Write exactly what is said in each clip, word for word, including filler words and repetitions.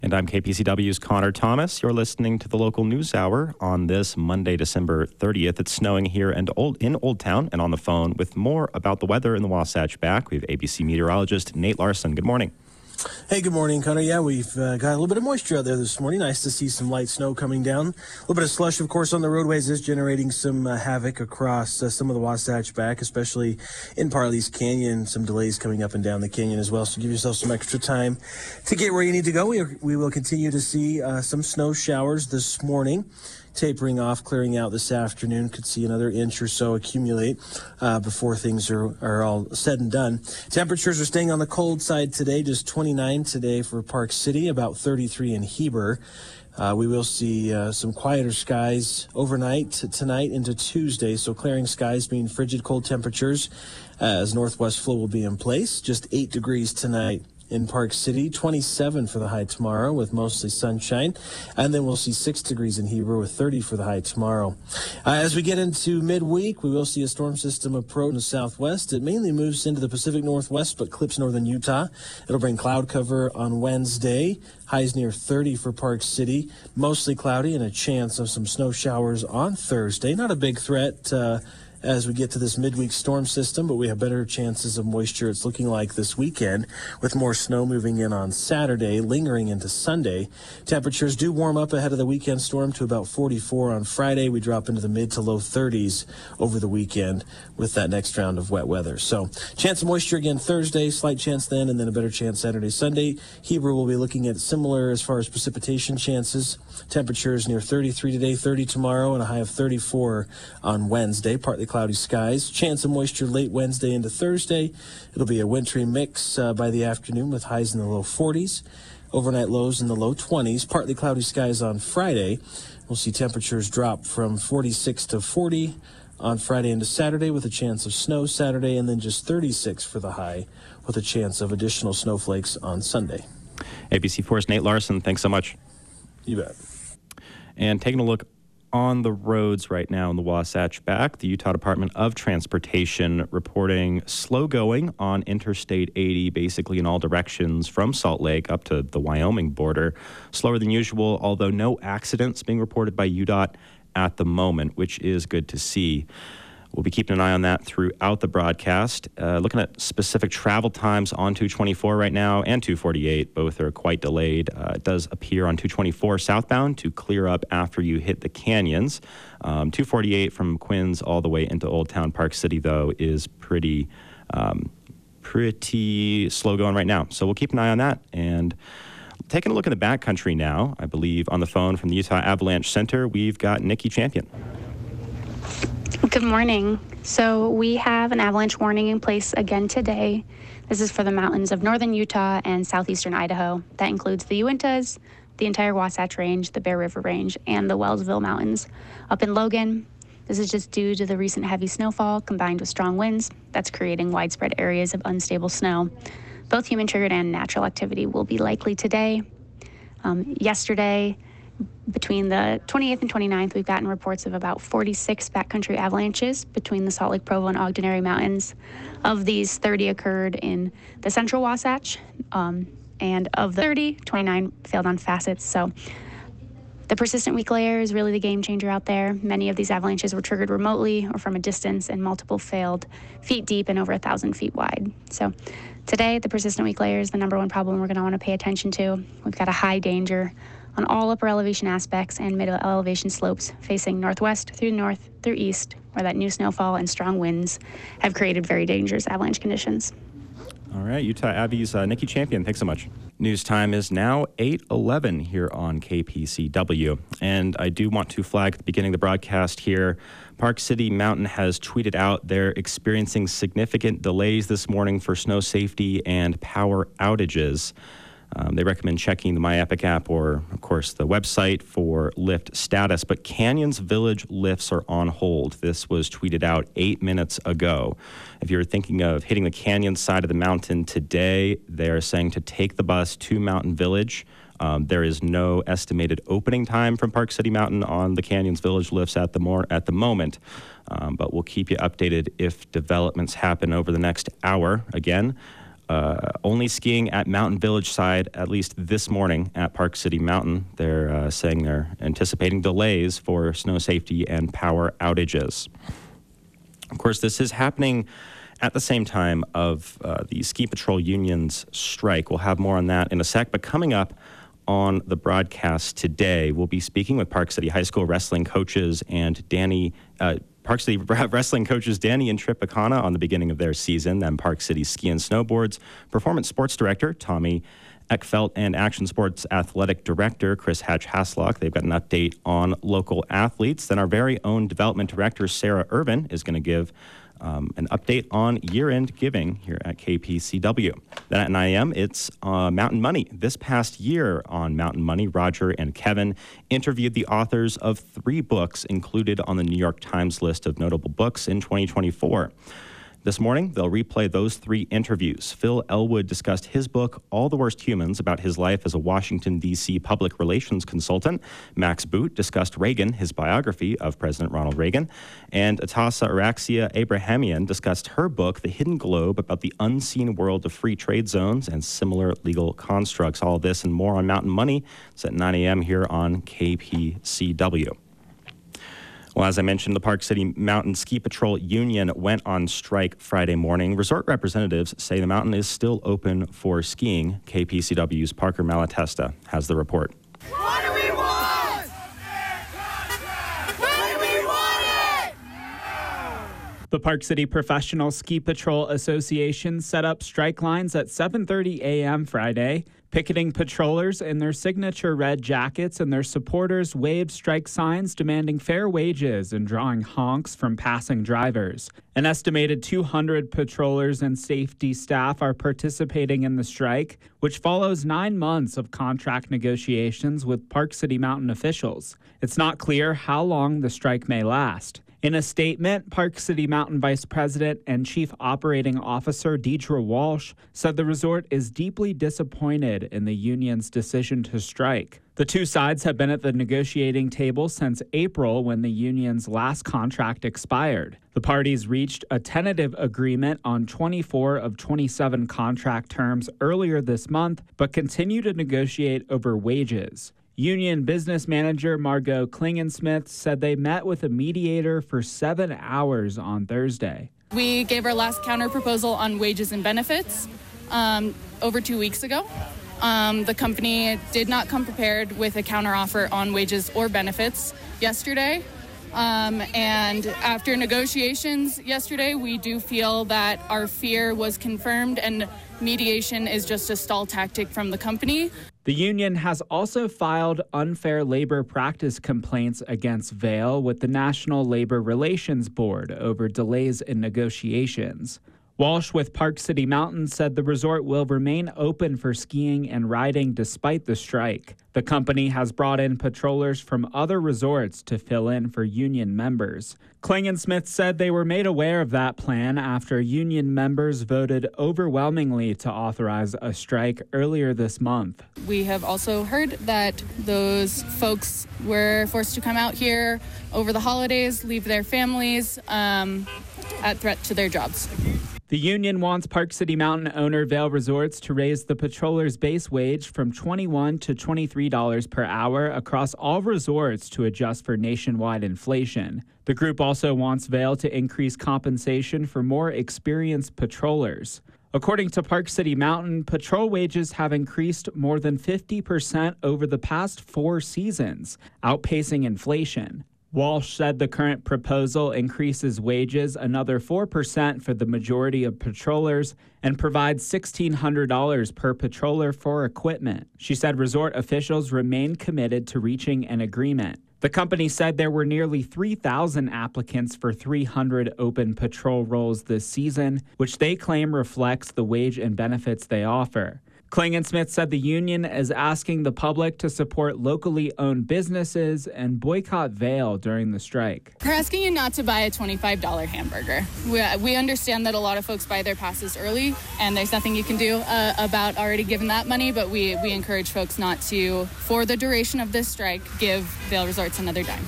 And I'm K P C W's Connor Thomas. You're listening to the local news hour on this Monday, December thirtieth. It's snowing here and old in Old Town, and on the phone with more about the weather in the Wasatch back, we have A B C meteorologist Nate Larson. Good morning. Hey, good morning, Connor. Yeah, we've uh, got a little bit of moisture out there this morning. Nice to see some light snow coming down. A little bit of slush, of course, on the roadways is generating some uh, havoc across uh, some of the Wasatch back, especially in Parley's Canyon. Some delays coming up and down the canyon as well, so give yourself some extra time to get where you need to go. We, we will continue to see uh, some snow showers this morning. Tapering off, clearing out this afternoon. Could see another inch or so accumulate uh, before things are, are all said and done. Temperatures are staying on the cold side today, just twenty-nine today for Park City, about thirty-three in Heber. Uh, we will see uh, some quieter skies overnight t- tonight into Tuesday, so clearing skies mean frigid cold temperatures uh, as northwest flow will be in place. Just eight degrees tonight in Park City, twenty-seven for the high tomorrow with mostly sunshine, and then we'll see six degrees in Heber with thirty for the high tomorrow. Uh, as we get into midweek, we will see a storm system approach in the southwest. It mainly moves into the Pacific Northwest but clips northern Utah. It'll bring cloud cover on Wednesday. Highs near thirty for Park City, mostly cloudy and a chance of some snow showers on Thursday. Not a big threat uh, as we get to this midweek storm system, but we have better chances of moisture, it's looking like, this weekend, with more snow moving in on Saturday, lingering into Sunday. Temperatures do warm up ahead of the weekend storm to about forty-four on Friday. We drop into the mid to low thirties over the weekend with that next round of wet weather. So chance of moisture again Thursday, slight chance then, and then a better chance Saturday, Sunday. Heber will be looking at similar as far as precipitation chances. Temperatures near thirty-three today, thirty tomorrow, and a high of thirty-four on Wednesday. Partly cloudy skies. Chance of moisture late Wednesday into Thursday. It'll be a wintry mix uh, by the afternoon with highs in the low forties. Overnight lows in the low twenties. Partly cloudy skies on Friday. We'll see temperatures drop from forty-six to forty on Friday into Saturday with a chance of snow Saturday, and then just thirty-six for the high with a chance of additional snowflakes on Sunday. A B C four's Nate Larson, thanks so much. You bet. And taking a look on the roads right now in the Wasatch back, the Utah Department of Transportation reporting slow going on Interstate eighty, basically in all directions from Salt Lake up to the Wyoming border. Slower than usual, although no accidents being reported by U D O T at the moment, which is good to see. We'll be keeping an eye on that throughout the broadcast. Uh, looking at specific travel times on two twenty-four right now and two forty-eight. Both are quite delayed. Uh, it does appear on two twenty-four southbound to clear up after you hit the canyons. Um, two forty-eight from Quinns all the way into Old Town Park City, though, is pretty, um, pretty slow going right now. So we'll keep an eye on that. And taking a look at the backcountry now, I believe on the phone from the Utah Avalanche Center, we've got Nikki Champion. Good morning. So we have an avalanche warning in place again today. This is for the mountains of northern Utah and southeastern Idaho. That includes the Uintas, the entire Wasatch Range, the Bear River Range, and the Wellsville Mountains. Up in Logan, this is just due to the recent heavy snowfall combined with strong winds that's creating widespread areas of unstable snow. Both human-triggered and natural activity will be likely today. Um, yesterday, between the twenty-eighth and twenty-ninth, we've gotten reports of about forty-six backcountry avalanches between the Salt Lake, Provo, and Ogden Area Mountains. Of these, thirty occurred in the central Wasatch, um, and of the thirty, twenty-nine failed on facets. So the persistent weak layer is really the game changer out there. Many of these avalanches were triggered remotely or from a distance, and multiple failed feet deep and over a thousand feet wide. So today, the persistent weak layer is the number one problem we're going to want to pay attention to. We've got a high danger on all upper elevation aspects and middle elevation slopes facing northwest through north through east, where that new snowfall and strong winds have created very dangerous avalanche conditions. All right, Utah Abbey's uh, Nikki Champion, thanks so much. News time is now eight eleven here on K P C W. And I do want to flag at the beginning of the broadcast here, Park City Mountain has tweeted out they're experiencing significant delays this morning for snow safety and power outages. Um, they recommend checking the MyEpic app or, of course, the website for lift status. But Canyons Village lifts are on hold. This was tweeted out eight minutes ago. If you're thinking of hitting the canyon side of the mountain today, they're saying to take the bus to Mountain Village. Um, there is no estimated opening time from Park City Mountain on the Canyons Village lifts at the more at the moment. Um, but we'll keep you updated if developments happen over the next hour. Again, uh, only skiing at Mountain Village side, at least this morning at Park City Mountain. They're uh, saying they're anticipating delays for snow safety and power outages. Of course, this is happening at the same time of uh, the Ski Patrol Union's strike. We'll have more on that in a sec, but coming up on the broadcast today, we'll be speaking with Park City High School wrestling coaches and Danny, uh, Park City wrestling coaches Danny and Trip Akana on the beginning of their season, then Park City Ski and Snowboards Performance Sports Director Tommy Eckfeldt and Action Sports Athletic Director Chris Hatch-Haslock. They've got an update on local athletes. Then our very own Development Director Sarah Irvin is going to give Um, an update on year-end giving here at K P C W. Then at nine a.m., it's uh, Mountain Money. This past year on Mountain Money, Roger and Kevin interviewed the authors of three books included on the New York Times list of notable books in twenty twenty-four. This morning, they'll replay those three interviews. Phil Elwood discussed his book, All the Worst Humans, about his life as a Washington, D C public relations consultant. Max Boot discussed Reagan, his biography of President Ronald Reagan. And Atasa Araxia Abrahamian discussed her book, The Hidden Globe, about the unseen world of free trade zones and similar legal constructs. All of this and more on Mountain Money. It's at nine a.m. here on K P C W. Well, as I mentioned, the Park City Mountain Ski Patrol Union went on strike Friday morning. Resort representatives say the mountain is still open for skiing. K P C W's Parker Malatesta has the report. What do we want? When we want it! The Park City Professional Ski Patrol Association set up strike lines at seven thirty a.m. Friday. Picketing patrollers in their signature red jackets and their supporters waved strike signs demanding fair wages and drawing honks from passing drivers. An estimated two hundred patrollers and safety staff are participating in the strike, which follows nine months of contract negotiations with Park City Mountain officials. It's not clear how long the strike may last. In a statement, Park City Mountain Vice President and Chief Operating Officer Deidre Walsh said the resort is deeply disappointed in the union's decision to strike. The two sides have been at the negotiating table since April, when the union's last contract expired. The parties reached a tentative agreement on twenty-four of twenty-seven contract terms earlier this month, but continue to negotiate over wages. Union business manager Margot Klingensmith said they met with a mediator for seven hours on Thursday. We gave our last counter proposal on wages and benefits um, over two weeks ago. Um, the company did not come prepared with a counteroffer on wages or benefits yesterday. Um, and after negotiations yesterday, we do feel that our fear was confirmed and mediation is just a stall tactic from the company. The union has also filed unfair labor practice complaints against Vail with the National Labor Relations Board over delays in negotiations. Walsh with Park City Mountain said the resort will remain open for skiing and riding despite the strike. The company has brought in patrollers from other resorts to fill in for union members. Klingensmith said they were made aware of that plan after union members voted overwhelmingly to authorize a strike earlier this month. We have also heard that those folks were forced to come out here over the holidays, leave their families um, at threat to their jobs. The union wants Park City Mountain owner Vail Resorts to raise the patrollers' base wage from twenty-one dollars to twenty-three dollars per hour across all resorts to adjust for nationwide inflation. The group also wants Vail to increase compensation for more experienced patrollers. According to Park City Mountain, patrol wages have increased more than fifty percent over the past four seasons, outpacing inflation. Walsh said the current proposal increases wages another four percent for the majority of patrollers and provides sixteen hundred dollars per patroller for equipment. She said resort officials remain committed to reaching an agreement. The company said there were nearly three thousand applicants for three hundred open patrol roles this season, which they claim reflects the wage and benefits they offer. Klingensmith said the union is asking the public to support locally owned businesses and boycott Vail during the strike. We're asking you not to buy a twenty-five dollars hamburger. We, we understand that a lot of folks buy their passes early, and there's nothing you can do uh, about already giving that money, but we, we encourage folks not to, for the duration of this strike, give Vail Resorts another dime.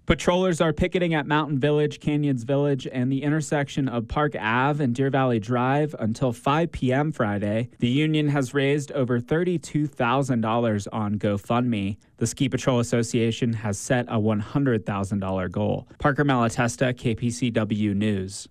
Patrollers are picketing at Mountain Village, Canyons Village, and the intersection of Park Avenue and Deer Valley Drive until five p.m. Friday. The union has raised over thirty-two thousand dollars on GoFundMe. The Ski Patrol Association has set a one hundred thousand dollars goal. Parker Malatesta, K P C W News.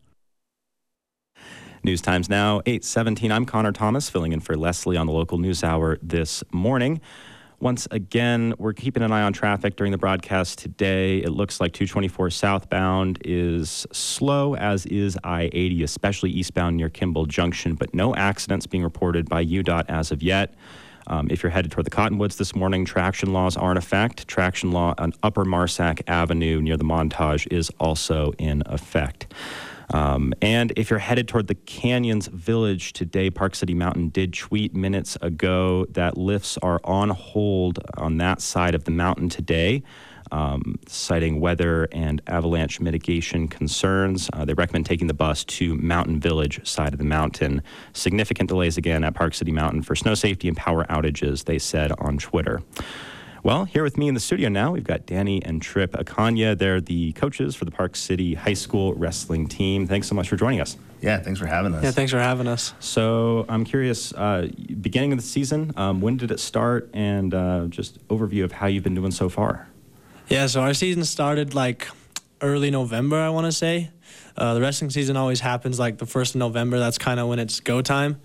News Times now, eight seventeen. I'm Connor Thomas, filling in for Leslie on the local news hour this morning. Once again, we're keeping an eye on traffic during the broadcast today. It looks like two twenty-four southbound is slow, as is I eighty, especially eastbound near Kimball Junction, but no accidents being reported by U D O T as of yet. Um, if you're headed toward the Cottonwoods this morning, traction laws are in effect. Traction law on Upper Marsack Avenue near the Montage is also in effect. Um, and if you're headed toward the Canyons Village today, Park City Mountain did tweet minutes ago that lifts are on hold on that side of the mountain today, um, citing weather and avalanche mitigation concerns. Uh, they recommend taking the bus to Mountain Village side of the mountain. Significant delays again at Park City Mountain for snow safety and power outages, they said on Twitter. Well, here with me in the studio now, we've got Danny and Trip Akanya. They're the coaches for the Park City High School wrestling team. Thanks so much for joining us. Yeah, thanks for having us. Yeah, thanks for having us. So I'm curious, uh, beginning of the season, um, when did it start, and uh, just overview of how you've been doing so far? Yeah, so our season started like early November, I want to say. Uh, the wrestling season always happens like the first of November. That's kind of when it's go time.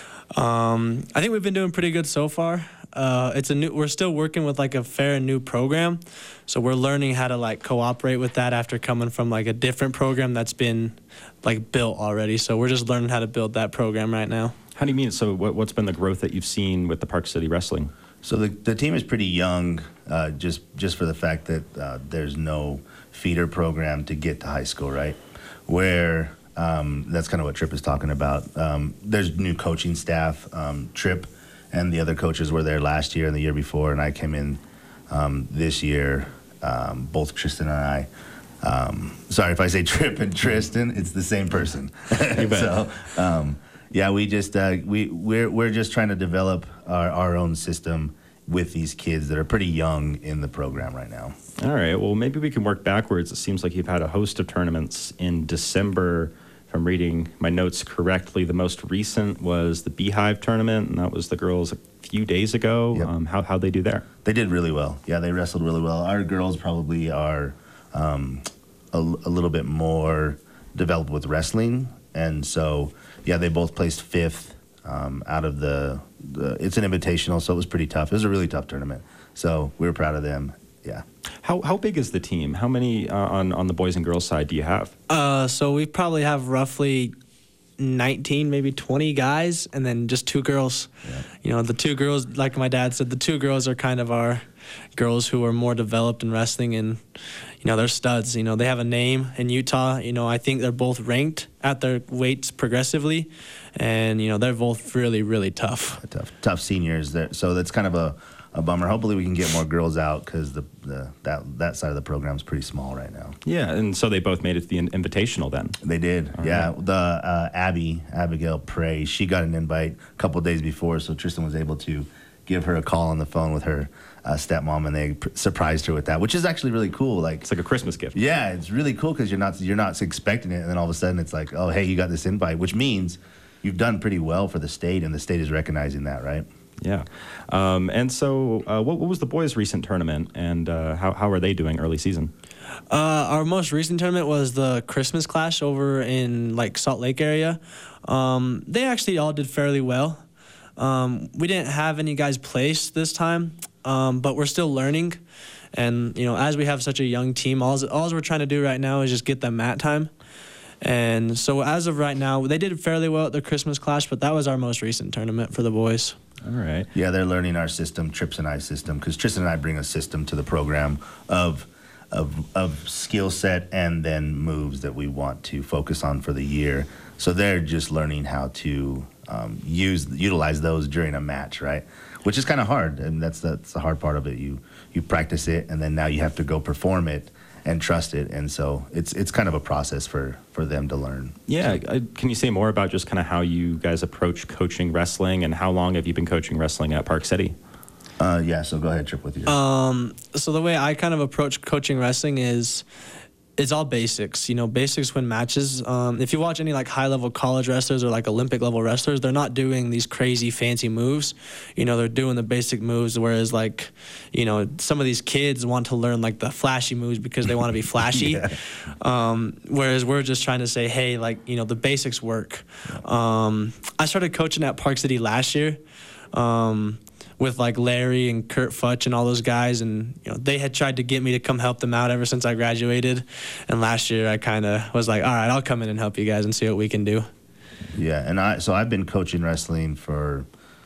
Um, I think we've been doing pretty good so far. Uh, it's a new. We're still working with like a fair and new program, so we're learning how to like cooperate with that after coming from like a different program that's been like built already. So we're just learning how to build that program right now. How do you mean? So what, what's been the growth that you've seen with the Park City Wrestling? So the the team is pretty young, uh, just just for the fact that uh, there's no feeder program to get to high school, right? Where um, that's kind of what Trip is talking about. Um, there's new coaching staff. Um, Trip and the other coaches were there last year and the year before, and I came in um, this year, um, both Tristan and I. Um, sorry if I say Trip and Tristan, it's the same person. so, um, yeah, we just uh, we we're we're just trying to develop our, our own system with these kids that are pretty young in the program right now. All right. Well, maybe we can work backwards. It seems like you've had a host of tournaments in December. If I'm reading my notes correctly, the most recent was the Beehive tournament, and that was the girls a few days ago. Yep. Um, how how'd they do there? They did really well. Yeah, they wrestled really well. Our girls probably are um, a, a little bit more developed with wrestling, and so yeah, they both placed fifth um, out of the, the. It's an invitational, so it was pretty tough. It was a really tough tournament, so we were proud of them. Yeah. How how big is the team? How many uh, on on the boys and girls side do you have? Uh, so we probably have roughly nineteen, maybe twenty guys, and then just two girls. Yeah. You know, the two girls, like my dad said, the two girls are kind of our girls who are more developed in wrestling, and you know, they're studs. You know, they have a name in Utah. You know, I think they're both ranked at their weights progressively, and you know, they're both really, really tough. Tough, tough seniors. There, so that's kind of a. A bummer. Hopefully we can get more girls out because the, the that that side of the program is pretty small right now. Yeah, and so they both made it to the in- invitational then. They did. All yeah, right. the uh, Abby Abigail Prey, she got an invite a couple of days before, so Tristan was able to give her a call on the phone with her uh, stepmom, and they pr- surprised her with that, which is actually really cool. Like It's like a Christmas gift. yeah, it's really cool because you're not you're not expecting it, and then all of a sudden it's like, oh hey, you got this invite, which means you've done pretty well for the state, and the state is recognizing that, right? Yeah. Um, and so uh, what, what was the boys' recent tournament, and uh, how, how are they doing early season? Uh, our most recent tournament was the Christmas Clash over in like Salt Lake area. Um, they actually all did fairly well. Um, we didn't have any guys placed this time, um, but we're still learning. And you know, as we have such a young team, all all we're trying to do right now is just get them mat time. And so as of right now, they did fairly well at the Christmas Clash, but that was our most recent tournament for the boys. All right. Yeah, they're learning our system, Trips and I system, because Tristan and I bring a system to the program of of of skill set and then moves that we want to focus on for the year. So they're just learning how to um, use utilize those during a match, right? Which is kind of hard, and that's that's the hard part of it. You you practice it, and then now you have to go perform it and trust it, and so it's it's kind of a process for, for them to learn. Yeah, uh, can you say more about just kind of how you guys approach coaching wrestling, and how long have you been coaching wrestling at Park City? Uh, yeah, so go ahead, Trip, with you. Um, so the way I kind of approach coaching wrestling is it's all basics. You know, basics win matches. Um, if you watch any like high-level college wrestlers or like Olympic-level wrestlers, they're not doing these crazy fancy moves. You know, they're doing the basic moves, whereas like, you know, some of these kids want to learn like the flashy moves because they want to be flashy. yeah. um, whereas we're just trying to say, hey, like, you know, the basics work. Um, I started coaching at Park City last year. Um, with like Larry and Kurt Futch and all those guys, and you know they had tried to get me to come help them out ever since I graduated, and last year I kind of was like, all right, I'll come in and help you guys and see what we can do. Yeah, and I so I've been coaching wrestling for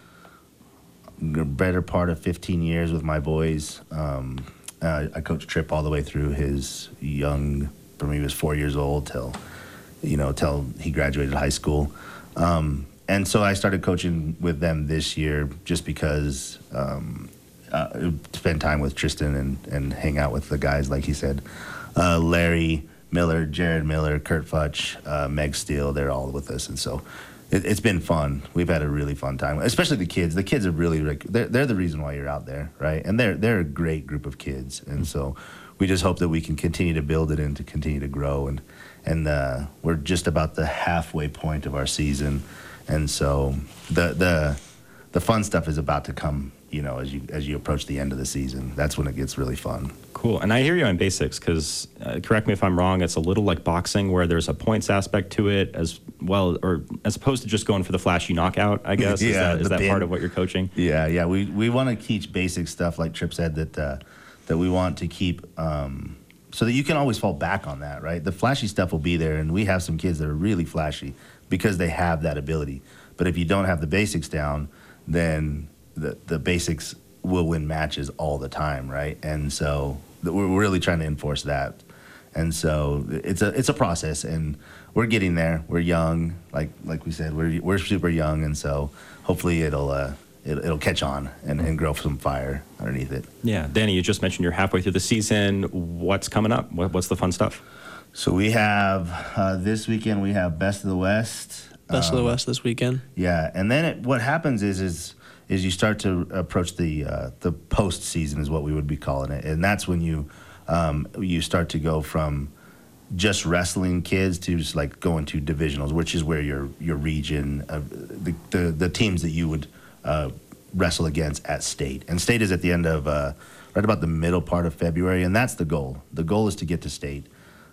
the better part of fifteen years with my boys. Um, uh, I coached Trip all the way through his young, from he was four years old till, you know, till he graduated high school. Um, And so I started coaching with them this year just because um, uh, spend time with Tristan and, and hang out with the guys, like he said. Uh, Larry Miller, Jared Miller, Kurt Futch, uh, Meg Steele, they're all with us. And so it, it's been fun. We've had a really fun time, especially the kids. The kids are really, they're, they're the reason why you're out there, right? And they're, they're a great group of kids. And so we just hope that we can continue to build it and to continue to grow. And, and uh, we're just about the halfway point of our season. And so the the the fun stuff is about to come, you know, as you as you approach the end of the season. That's when it gets really fun. Cool. And I hear you on basics because, uh, correct me if I'm wrong, it's a little like boxing where there's a points aspect to it as well, or as opposed to just going for the flashy knockout, I guess. yeah, is that, is that pin. part of what you're coaching? Yeah, yeah. We we want to teach basic stuff, like Trip said, that uh, that we want to keep um, so that you can always fall back on that, right? The flashy stuff will be there, and we have some kids that are really flashy because they have that ability. But if you don't have the basics down, then the the basics will win matches all the time, right? And so we're really trying to enforce that. And so it's a it's a process, and we're getting there. We're young, like like we said, we're we're super young, and so hopefully it'll uh, it, it'll catch on and, and grow some fire underneath it. Yeah, Danny, you just mentioned you're halfway through the season. What's coming up? What, what's the fun stuff? So we have uh, this weekend we have Best of the West. Best um, of the West this weekend. Yeah, and then it, what happens is is is you start to approach the uh, the postseason is what we would be calling it, and that's when you um, you start to go from just wrestling kids to just like going to divisionals, which is where your your region, uh, the, the the teams that you would uh, wrestle against at state, and state is at the end of uh, right about the middle part of February, and that's the goal. The goal is to get to state.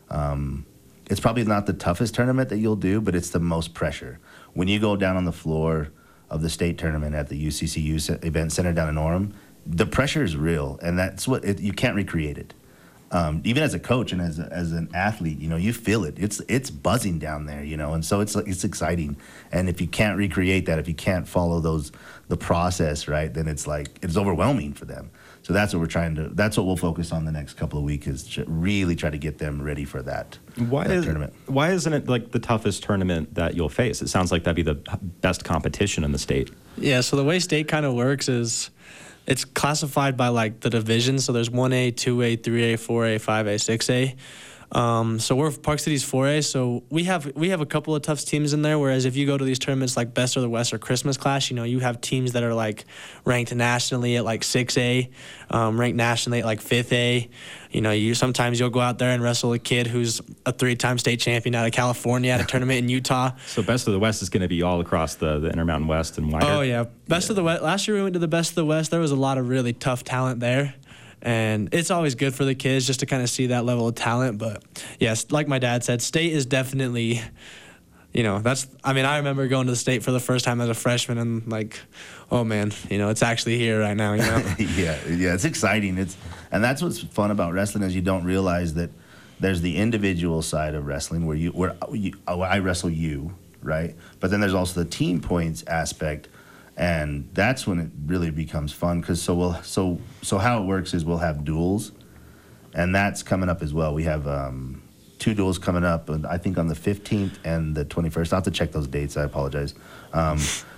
Um, It's probably not the toughest tournament that you'll do, but it's the most pressure. When you go down on the floor of the state tournament at the U C C U event center down in Orem, the pressure is real, and that's what it, you can't recreate it. Um, even as a coach and as a, as an athlete, you know, you feel it. It's it's buzzing down there, you know, and so it's it's exciting. And if you can't recreate that, if you can't follow those the process, right, then it's like it's overwhelming for them. So that's what we're trying to. That's what we'll focus on the next couple of weeks is to really try to get them ready for that, why that is, tournament. Why isn't it like the toughest tournament that you'll face? It sounds like that'd be the best competition in the state. Yeah. So the way state kind of works is it's classified by like the divisions. So there's one A, two A, three A, four A, five A, six A. Um, so we're Park City's four A, so we have we have a couple of tough teams in there. Whereas if you go to these tournaments like Best of the West or Christmas Clash, you know you have teams that are like ranked nationally at like six A, um, ranked nationally at like fifth A. You know, you sometimes you'll go out there and wrestle a kid who's a three-time state champion out of California at a tournament in Utah. So Best of the West is going to be all across the, the Intermountain West and wider. Oh yeah, Best yeah. of the West. Last year we went to the Best of the West. There was a lot of really tough talent there. And it's always good for the kids just to kind of see that level of talent. But, yes, like my dad said, state is definitely, you know, that's, I mean, I remember going to the state for the first time as a freshman and like, oh, man, you know, it's actually here right now, you know? yeah, yeah, it's exciting. It's And that's what's fun about wrestling is you don't realize that there's the individual side of wrestling where you, where you, I wrestle you, right? But then there's also the team points aspect. And that's when it really becomes fun because so we'll so so how it works is we'll have duels, and that's coming up as well. We have um, two duels coming up, I think on the fifteenth and the twenty-first. I'll have to check those dates. I apologize. Um,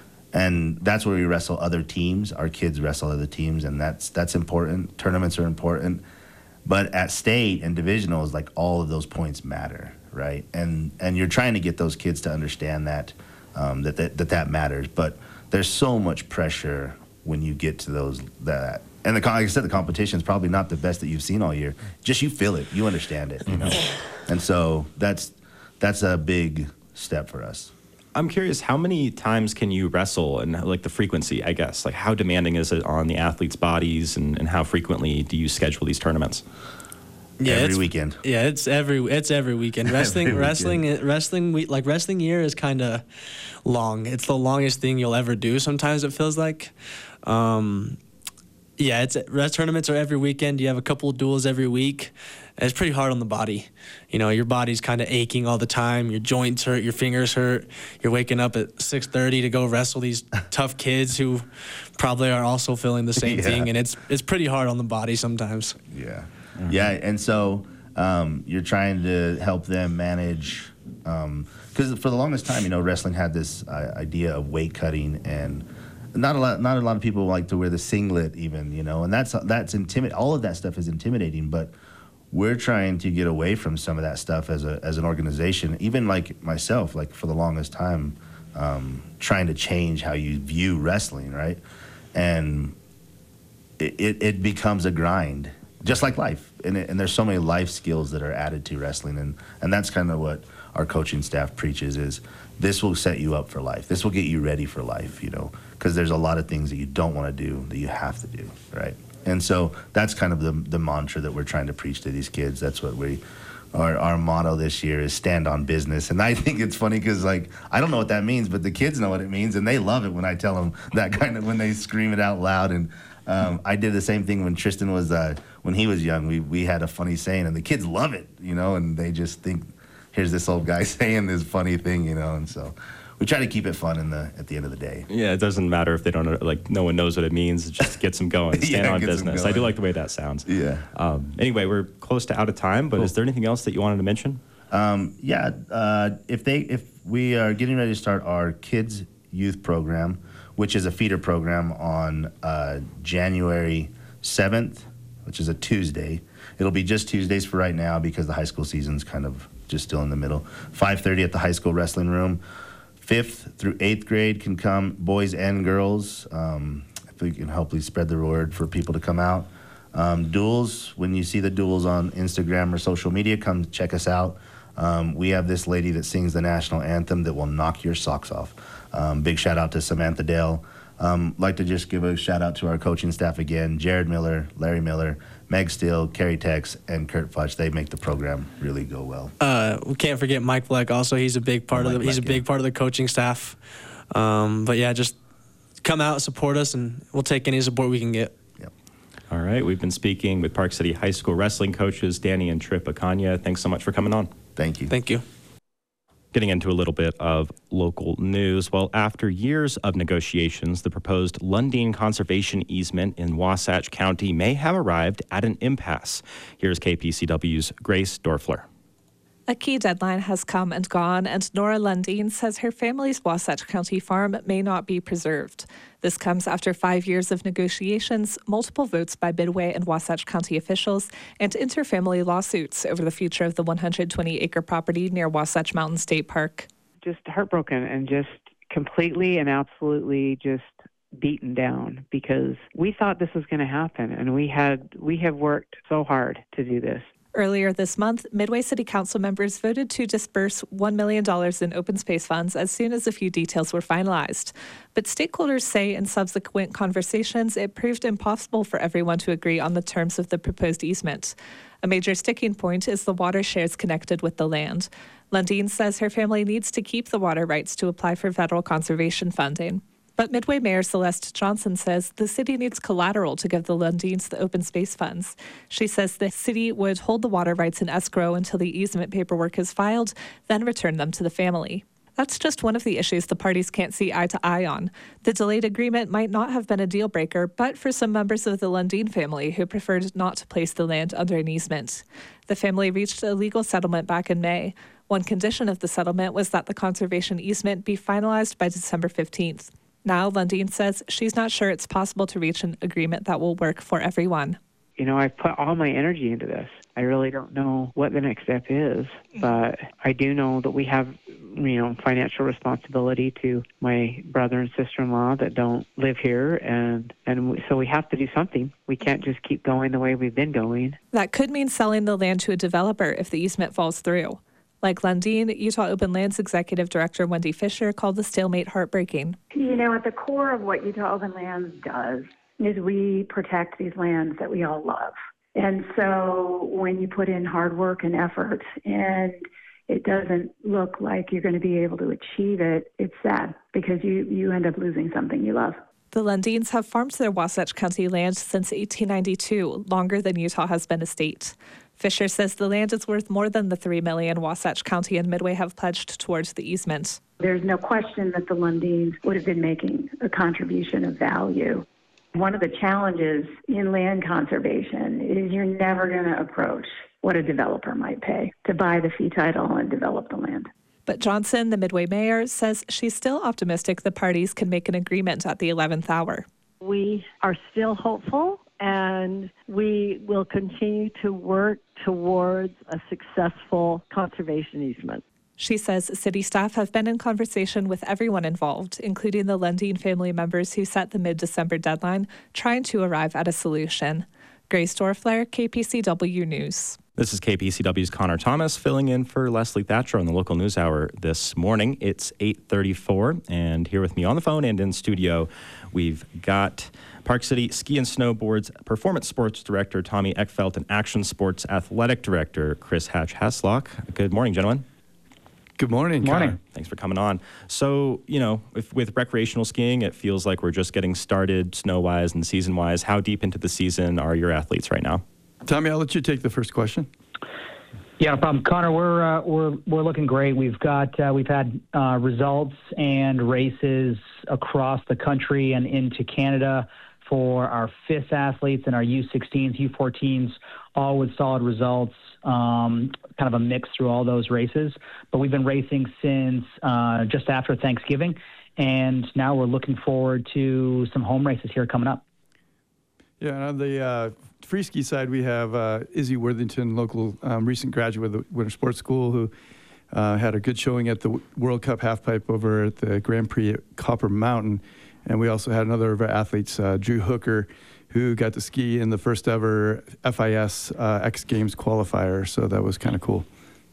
and that's where we wrestle other teams. Our kids wrestle other teams, and that's that's important. Tournaments are important, but at state and divisionals, like all of those points matter, right? And and you're trying to get those kids to understand that um, that, that that that matters, but there's so much pressure when you get to those that. And the like I said, the competition is probably not the best that you've seen all year. Just you feel it, you understand it, you know. And so that's that's a big step for us. I'm curious, how many times can you wrestle, and like the frequency, I guess? Like how demanding is it on the athletes' bodies, and, and how frequently do you schedule these tournaments? Yeah, every it's, weekend. Yeah, it's every it's every weekend. Wrestling, every wrestling, weekend. wrestling. We, like wrestling year is kind of long. It's the longest thing you'll ever do. Sometimes it feels like. Um, yeah, it's rest tournaments are every weekend. You have a couple of duels every week. And it's pretty hard on the body. You know, your body's kind of aching all the time. Your joints hurt. Your fingers hurt. You're waking up at six thirty to go wrestle these tough kids who probably are also feeling the same Yeah. thing, and it's it's pretty hard on the body sometimes. Yeah. Mm-hmm. Yeah, and so um, you're trying to help them manage, because um, for the longest time, you know, wrestling had this uh, idea of weight cutting, and not a lot, not a lot of people like to wear the singlet, even, you know, and that's that's intimid. All of that stuff is intimidating, but we're trying to get away from some of that stuff as a as an organization. Even like myself, like for the longest time, um, trying to change how you view wrestling, right? And it it, it becomes a grind. Just like life, and, it, and there's so many life skills that are added to wrestling, and, and that's kind of what our coaching staff preaches is this will set you up for life. This will get you ready for life, you know, because there's a lot of things that you don't want to do that you have to do, right? And so that's kind of the the mantra that we're trying to preach to these kids. That's what we, our, our motto this year is stand on business. And I think it's funny because, like, I don't know what that means, but the kids know what it means, and they love it when I tell them that kind of, when they scream it out loud. And um, I did the same thing when Tristan was, uh, when he was young. We we had a funny saying, and the kids love it, you know, and they just think, here's this old guy saying this funny thing, you know, and so we try to keep it fun in the at the end of the day. Yeah, it doesn't matter if they don't, like, no one knows what it means. It just gets them going, stand Yeah, on gets 'em business. I do going. like the way that sounds. Yeah. Um, anyway, we're close to out of time, but Cool. is there anything else that you wanted to mention? Um, yeah, uh, if they if we are getting ready to start our kids youth program, which is a feeder program on uh, January seventh, which is a Tuesday. It'll be just Tuesdays for right now because the high school season's kind of just still in the middle. five thirty at the high school wrestling room. Fifth through eighth grade can come, boys and girls. Um, if we can hopefully spread the word for people to come out. Um, duels, when you see the duels on Instagram or social media, come check us out. Um, we have this lady that sings the national anthem that will knock your socks off. Um, big shout out to Samantha Dale. Um, like to just give a shout out to our coaching staff again, Jared Miller, Larry Miller, Meg Steele, Kerry Tex, and Kurt Futch. They make the program really go well. Uh, we can't forget Mike Bleck. Also, he's a big part Oh, of the Mike he's a Bleck, big yeah. part of the coaching staff. Um, but yeah, just come out, support us, and we'll take any support we can get. All right, we've been speaking with Park City High School wrestling coaches Danny and Trip Akanya. Thanks so much for coming on. Thank you. Thank you. Getting into a little bit of local news. Well, after years of negotiations, the proposed Lundin Conservation Easement in Wasatch County may have arrived at an impasse. Here's K P C W's Grace Dorfler. A key deadline has come and gone, and Nora Lundin says her family's Wasatch County farm may not be preserved. This comes after five years of negotiations, multiple votes by Midway and Wasatch County officials, and interfamily lawsuits over the future of the one hundred twenty acre property near Wasatch Mountain State Park. Just heartbroken and just completely and absolutely just beaten down because we thought this was going to happen, and we had we have worked so hard to do this. Earlier this month, Midway City Council members voted to disperse one million dollars in open space funds as soon as a few details were finalized. But stakeholders say in subsequent conversations it proved impossible for everyone to agree on the terms of the proposed easement. A major sticking point is the water shares connected with the land. Lundin says her family needs to keep the water rights to apply for federal conservation funding. But Midway Mayor Celeste Johnson says the city needs collateral to give the Lundins the open space funds. She says the city would hold the water rights in escrow until the easement paperwork is filed, then return them to the family. That's just one of the issues the parties can't see eye to eye on. The delayed agreement might not have been a deal breaker, but for some members of the Lundin family who preferred not to place the land under an easement. The family reached a legal settlement back in May. One condition of the settlement was that the conservation easement be finalized by December fifteenth. Now, Lundin says she's not sure it's possible to reach an agreement that will work for everyone. You know, I've put all my energy into this. I really don't know what the next step is, but I do know that we have you know, financial responsibility to my brother and sister-in-law that don't live here, and and so we have to do something. We can't just keep going the way we've been going. That could mean selling the land to a developer if the easement falls through. Like Lundin, Utah Open Lands Executive Director Wendy Fisher called the stalemate heartbreaking. You know, at the core of what Utah Open Lands does is we protect these lands that we all love. And so when you put in hard work and effort and it doesn't look like you're going to be able to achieve it, it's sad because you, you end up losing something you love. The Lundins have farmed their Wasatch County land since eighteen ninety-two, longer than Utah has been a state. Fisher says the land is worth more than the three million dollars Wasatch County and Midway have pledged towards the easement. There's no question that the Lundins would have been making a contribution of value. One of the challenges in land conservation is you're never going to approach what a developer might pay to buy the fee title and develop the land. But Johnson, the Midway mayor, says she's still optimistic the parties can make an agreement at the eleventh hour. We are still hopeful, and we will continue to work towards a successful conservation easement. She says city staff have been in conversation with everyone involved, including the Lundin family members who set the mid-December deadline, trying to arrive at a solution. Grace Dorfler, K P C W News. This is K P C W's Connor Thomas filling in for Leslie Thatcher on the local news hour this morning. It's eight thirty-four, and here with me on the phone and in studio, we've got Park City Ski and Snowboard's Performance Sports Director, Tommy Eckfeldt, and Action Sports Athletic Director, Chris Hatch-Haslock. Good morning, gentlemen. Good morning. Morning. Connor. Thanks for coming on. So, you know, if, with recreational skiing, it feels like we're just getting started snow-wise and season-wise. How deep into the season are your athletes right now? Tommy, I'll let you take the first question. Yeah, no problem. Connor, we're uh, we're we're looking great. We've got uh, we've had uh, results and races across the country and into Canada for our F I S athletes and our U sixteens, U fourteens, all with solid results. Um, kind of a mix through all those races. But we've been racing since uh, just after Thanksgiving, and now we're looking forward to some home races here coming up. Yeah, and on the uh, free ski side, we have uh, Izzy Worthington, local um, recent graduate of the Winter Sports School, who uh, had a good showing at the World Cup halfpipe over at the Grand Prix at Copper Mountain. And we also had another of our athletes, uh, Drew Hooker, who got to ski in the first ever F I S uh, X Games qualifier. So that was kind of cool.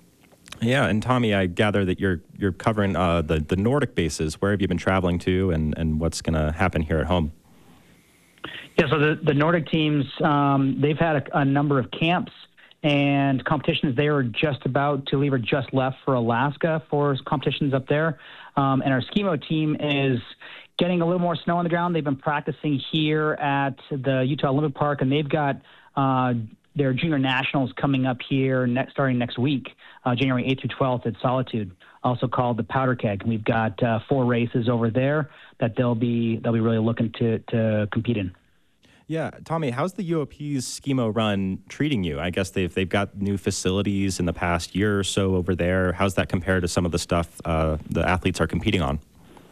Yeah, and Tommy, I gather that you're you're covering uh, the, the Nordic bases. Where have you been traveling to, and, and what's going to happen here at home? Yeah, so the, the Nordic teams, um, they've had a, a number of camps and competitions. They were just about to leave or just left for Alaska for competitions up there. Um, and our Skimo team is getting a little more snow on the ground. They've been practicing here at the Utah Olympic Park, and they've got uh, their junior nationals coming up here next, starting next week, uh, January eighth through twelfth at Solitude, also called the Powder Keg. And we've got uh, four races over there that they'll be they'll be really looking to to compete in. Yeah, Tommy, how's the U O P's Skimo run treating you? I guess they've they've got new facilities in the past year or so over there. How's that compared to some of the stuff uh, the athletes are competing on?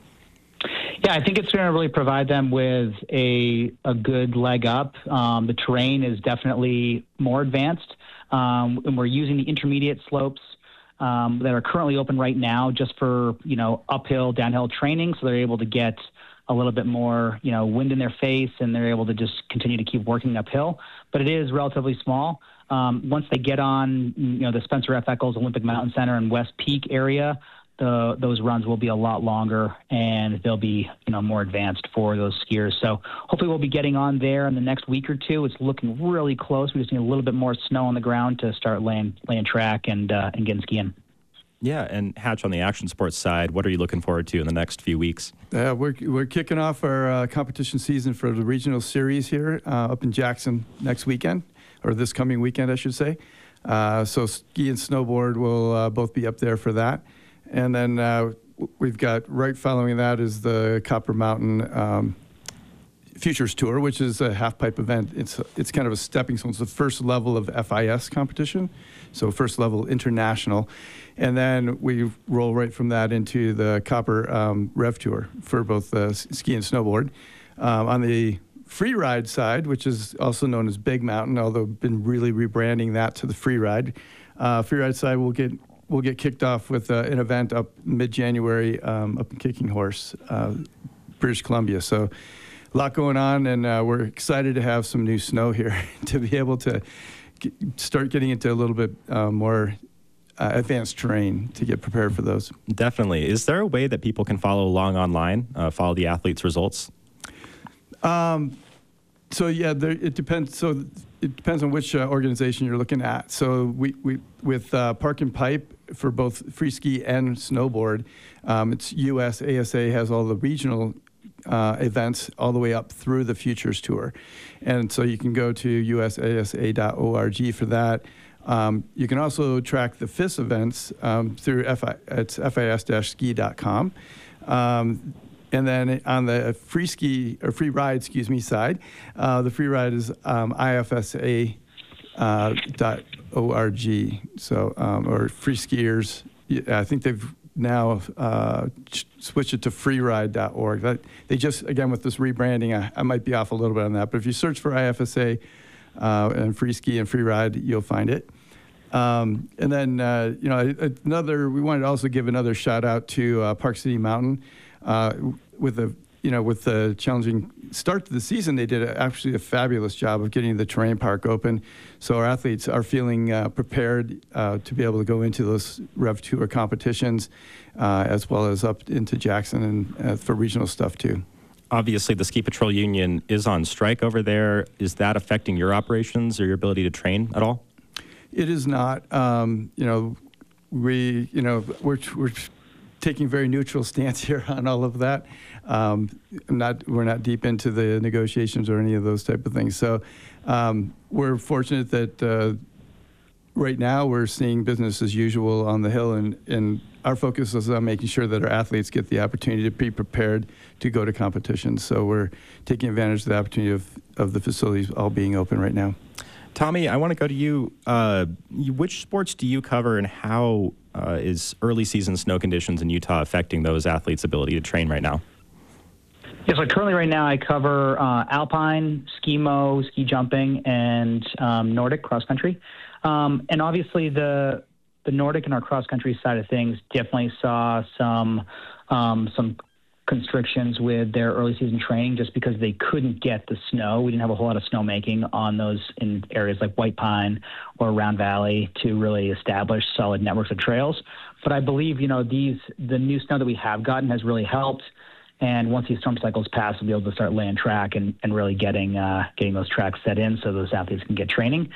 Yeah, I think it's going to really provide them with a a good leg up. Um, the terrain is definitely more advanced, um, and we're using the intermediate slopes um, that are currently open right now just for, you know, uphill, downhill training, so they're able to get a little bit more, you know, wind in their face, and they're able to just continue to keep working uphill. But it is relatively small. Um, once they get on, you know, the Spencer F. Eccles Olympic Mountain Center and West Peak area, the, those runs will be a lot longer, and they'll be, you know, more advanced for those skiers. So hopefully we'll be getting on there in the next week or two. It's looking really close. We just need a little bit more snow on the ground to start laying laying track and uh, and getting skiing. Yeah, and Hatch, on the action sports side, what are you looking forward to in the next few weeks? Yeah, we're we're kicking off our uh, competition season for the regional series here uh, up in Jackson next weekend, or this coming weekend, I should say. Uh, so ski and snowboard will uh, both be up there for that. And then uh, we've got, right following that is the Copper Mountain um, Futures Tour, which is a half-pipe event. It's it's kind of a stepping stone. It's the first level of F I S competition, so first level international. And then we roll right from that into the Copper um, Rev Tour for both uh, ski and snowboard. Um, on the free ride side, which is also known as Big Mountain, although been really rebranding that to the free ride. Uh, free ride side, we'll get we'll get kicked off with uh, an event up mid-January um, up in Kicking Horse, uh, British Columbia. So a lot going on, and uh, we're excited to have some new snow here to be able to get, start getting into a little bit uh, more uh, advanced terrain to get prepared for those. Definitely. Is there a way that people can follow along online, uh, follow the athletes' results? Um, so yeah, there, it depends. So it depends on which uh, organization you're looking at. So we, we with uh, Park and Pipe for both free ski and snowboard, um, it's U S A S A has all the regional uh, events all the way up through the Futures Tour, and so you can go to U S A S A dot org for that. Um, you can also track the F I S events um, through F I, it's F I S dash ski dot com. Um, And then on the free ski or free ride, excuse me, side, uh, the free ride is um, I F S A dot org. So um, or free skiers. I think they've now uh, switched it to free ride dot org. That, they just again with this rebranding, I, I might be off a little bit on that. But if you search for I F S A uh, and free ski and free ride, you'll find it. Um, and then uh, you know another. We wanted to also give another shout out to uh, Park City Mountain. Uh, with a you know with the challenging start to the season, they did a, actually a fabulous job of getting the terrain park open. So our athletes are feeling uh, prepared uh, to be able to go into those Rev Tour competitions, uh, as well as up into Jackson and uh, for regional stuff too. Obviously, the Ski Patrol Union is on strike over there. Is that affecting your operations or your ability to train at all? It is not. Um, you know, we you know we're we're. taking a very neutral stance here on all of that. Um, not we're not deep into the negotiations or any of those type of things. So um, we're fortunate that uh, right now we're seeing business as usual on the Hill, and, and our focus is on making sure that our athletes get the opportunity to be prepared to go to competitions. So we're taking advantage of the opportunity of, of the facilities all being open right now. Tommy, I want to go to you. Uh, which sports do you cover, and how uh, is early season snow conditions in Utah affecting those athletes' ability to train right now? Yeah, so currently right now I cover uh, alpine, ski-mo, ski jumping, and um, Nordic cross-country. Um, and obviously the the Nordic and our cross-country side of things definitely saw some um, some constrictions with their early season training just because they couldn't get the snow. We didn't have a whole lot of snowmaking on those in areas like White Pine or Round Valley to really establish solid networks of trails. But I believe, you know, these the new snow that we have gotten has really helped. And once these storm cycles pass, we'll be able to start laying track and, and really getting uh, getting those tracks set in so those athletes can get training.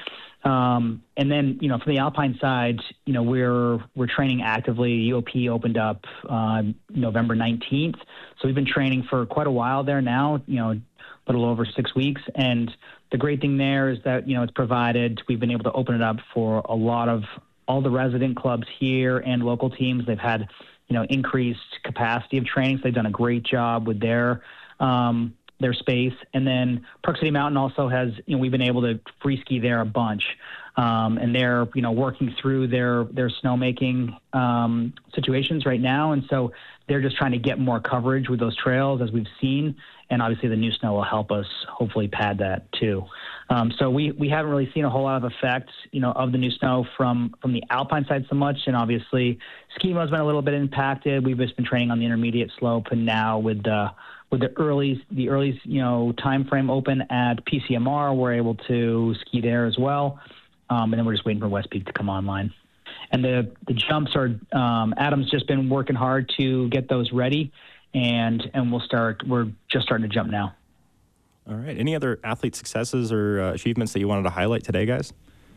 Um, and then, you know, from the Alpine side, you know, we're we're training actively. U O P opened up uh, November nineteenth, so we've been training for quite a while there now. You know, a little over six weeks. And the great thing there is that, you know, it's provided. We've been able to open it up for a lot of all the resident clubs here and local teams. They've had, you know, increased capacity of training. So they've done a great job with their um, their space. And then Park City Mountain also has, you know, we've been able to free ski there a bunch. Um, and they're, you know, working through their, their snowmaking um, situations right now. And so they're just trying to get more coverage with those trails as we've seen. And obviously the new snow will help us hopefully pad that too. Um, so we, we haven't really seen a whole lot of effect, you know, of the new snow from, from the Alpine side so much. And obviously ski-mo's been a little bit impacted. We've just been training on the intermediate slope, and now with the, with the early, the early, you know, time frame open at P C M R, we're able to ski there as well. Um, and then we're just waiting for West Peak to come online. And the, the jumps are, um, Adam's just been working hard to get those ready, and, and we'll start, we're just starting to jump now. All right. Any other athlete successes or uh, achievements that you wanted to highlight today, guys?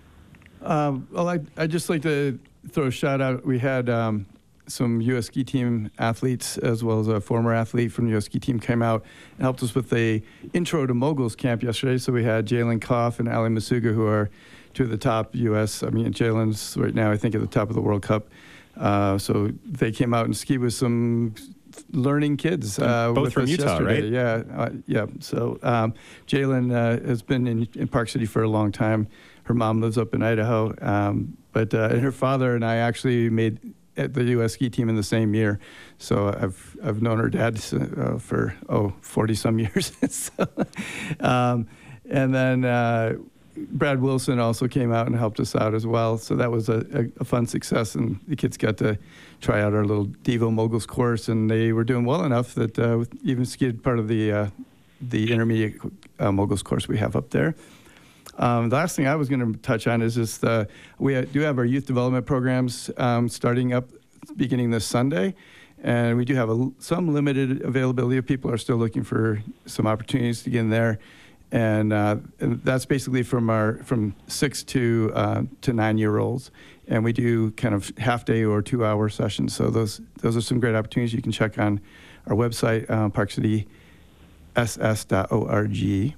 Um, well, I, I'd just like to throw a shout out. We had um, some U S ski team athletes, as well as a former athlete from the U S ski team, came out and helped us with a intro to moguls camp yesterday. So we had Jalen Koff and Ali Masuga, who are two of the top U S I mean, Jalen's right now, I think, at the top of the World Cup. Uh, so they came out and skied with some learning kids. Uh, Both with from us Utah, yesterday. right? Yeah, uh, yeah. So um, Jalen uh, has been in, in Park City for a long time. Her mom lives up in Idaho, um, but uh, and her father and I actually made at the U S ski team in the same year. So I've I've known her dad uh, for oh forty some years. so, um, and then uh, Brad Wilson also came out and helped us out as well. So that was a, a, a fun success, and the kids got to try out our little Devo Moguls course, and they were doing well enough that uh, even skied part of the uh, the intermediate uh, Moguls course we have up there. Um, the last thing I was going to touch on is just uh, we do have our youth development programs um, starting up beginning this Sunday, and we do have a, some limited availability. People are still looking for some opportunities to get in there. And, uh, and that's basically from our from six to uh, to nine year olds, and we do kind of half day or two hour sessions. So those those are some great opportunities. You can check on our website, uh, park city s s dot org.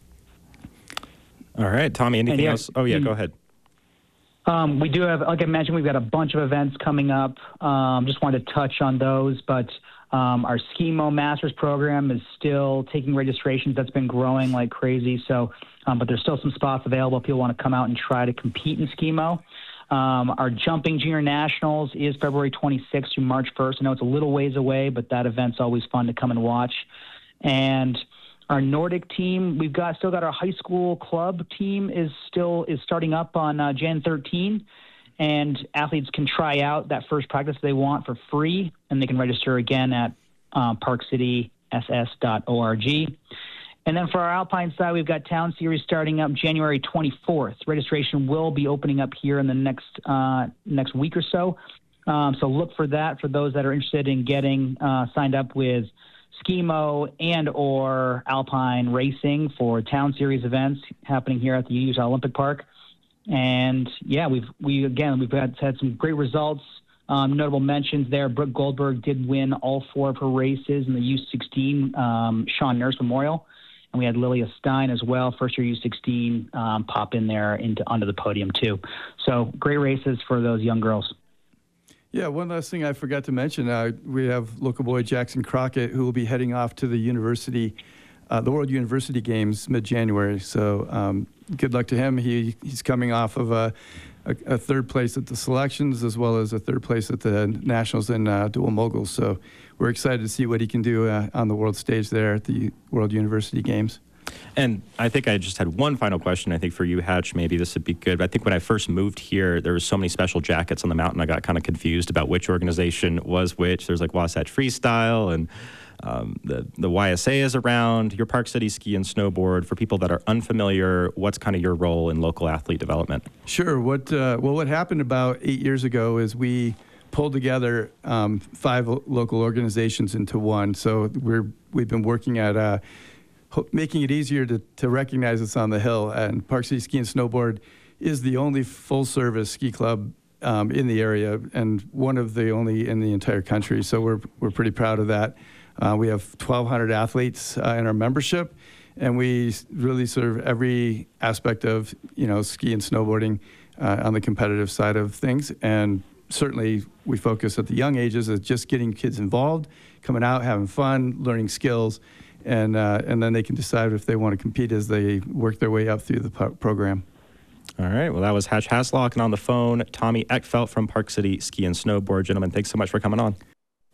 All right, Tommy. Anything yeah, else? Oh yeah, go ahead. Um, we do have, like I mentioned, we've got a bunch of events coming up. Um, just wanted to touch on those, but. Um, our Ski-Mo Masters program is still taking registrations. That's been growing like crazy. So, um, but there's still some spots available if people want to come out and try to compete in Ski-Mo. Um, our Jumping Junior Nationals is February twenty-sixth through March first. I know it's a little ways away, but that event's always fun to come and watch. And our Nordic team, we've got still got our high school club team is still is starting up on uh, January thirteenth. And athletes can try out that first practice they want for free, and they can register again at uh, park city s s dot org. And then for our Alpine side, we've got Town Series starting up January twenty-fourth. Registration will be opening up here in the next uh, next week or so. Um, so look for that for those that are interested in getting uh, signed up with Ski-Mo and or Alpine racing for Town Series events happening here at the Utah Olympic Park. And yeah, we've we again we've had had some great results. Um, notable mentions there. Brooke Goldberg did win all four of her races in the U sixteen um, Sean Nurse Memorial, and we had Lilia Stein as well, first year U sixteen, um, pop in there into onto the podium too. So great races for those young girls. Yeah, one last thing I forgot to mention. Uh, we have local boy Jackson Crockett, who will be heading off to the university. Uh, the World University Games mid-January, so um, good luck to him. He he's coming off of a, a, a third place at the selections as well as a third place at the nationals in uh, dual moguls. So we're excited to see what he can do uh, on the world stage there at the World University Games. And I think I just had one final question. I think for you, Hatch, maybe this would be good. I think when I first moved here, there was so many special jackets on the mountain. I got kind of confused about which organization was which. There's like Wasatch Freestyle and um, the, the Y S A is around. Your Park City Ski and Snowboard. For people that are unfamiliar, what's kind of your role in local athlete development? Sure. What uh, well, what happened about eight years ago is we pulled together um, five local organizations into one. So we're we've been working at uh, making it easier to, to recognize us on the hill. And Park City Ski and Snowboard is the only full-service ski club um, in the area, and one of the only in the entire country. So we're we're pretty proud of that. Uh, we have twelve hundred athletes uh, in our membership, and we really serve every aspect of you know ski and snowboarding uh, on the competitive side of things. And certainly we focus at the young ages at just getting kids involved, coming out, having fun, learning skills. And uh, and then they can decide if they want to compete as they work their way up through the po- program. All right. Well, that was Hatch Haslock, and on the phone, Tommy Eckfeldt from Park City Ski and Snowboard. Gentlemen, thanks so much for coming on.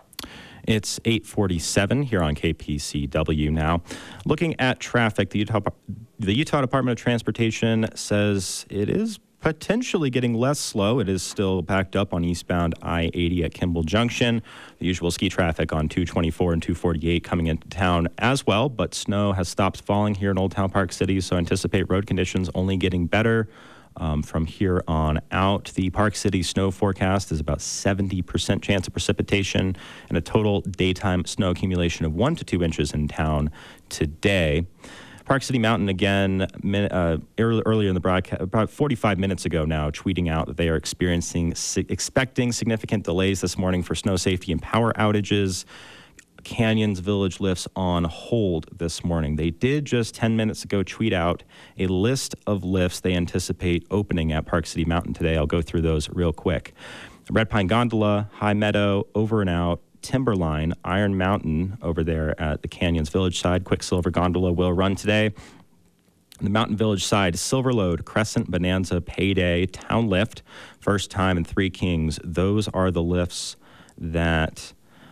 It's eight forty-seven here on K P C W now. Looking at traffic, the Utah, the Utah Department of Transportation says it is potentially getting less slow. It is still backed up on eastbound I eighty at Kimball Junction. The usual ski traffic on two twenty-four and two forty-eight coming into town as well, but snow has stopped falling here in Old Town Park City, so anticipate road conditions only getting better um, from here on out. The Park City snow forecast is about seventy percent chance of precipitation and a total daytime snow accumulation of one to two inches in town today. Park City Mountain again, uh, earlier in the broadcast, about forty-five minutes ago now, tweeting out that they are experiencing, expecting significant delays this morning for snow safety and power outages. Canyons Village lifts on hold this morning. They did just ten minutes ago tweet out a list of lifts they anticipate opening at Park City Mountain today. I'll go through those real quick. Red Pine Gondola, High Meadow, Over and Out, Timberline, Iron Mountain over there at the Canyons Village side. Quicksilver Gondola will run today. The Mountain Village side, Silverlode, Crescent, Bonanza, Payday, Town Lift, First Time, and Three Kings. Those are the lifts that